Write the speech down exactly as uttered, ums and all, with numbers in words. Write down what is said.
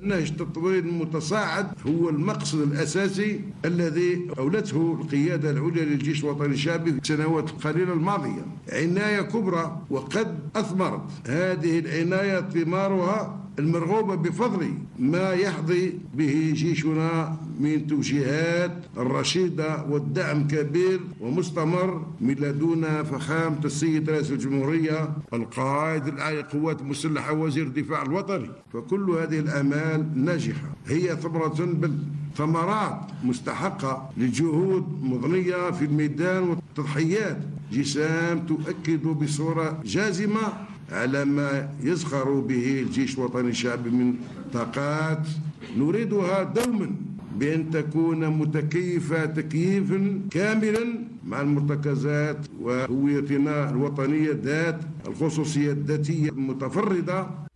نهج تطوير متصاعد هو المقصد الأساسي الذي أولته القيادة العليا للجيش الوطني الشعبي في السنوات القليلة الماضية. عناية كبرى، وقد أثمرت هذه العناية ثمارها المرغوبة بفضل ما يحظي به جيشنا من توجيهات الرشيدة والدعم كبير ومستمر من لدن فخامة السيد رئيس الجمهورية القائد الأعلى للقوات المسلحة وزير الدفاع الوطني. فكل هذه الآمال ناجحة هي ثمرة بل ثمرات مستحقة لجهود مضنية في الميدان والتضحيات جسام تؤكد بصورة جازمة على ما يزخر به الجيش الوطني الشعبي من طاقات نريدها دوما بأن تكون متكيفة تكييفا كاملا مع المرتكزات وهويتنا الوطنية ذات الخصوصية الذاتية المتفردة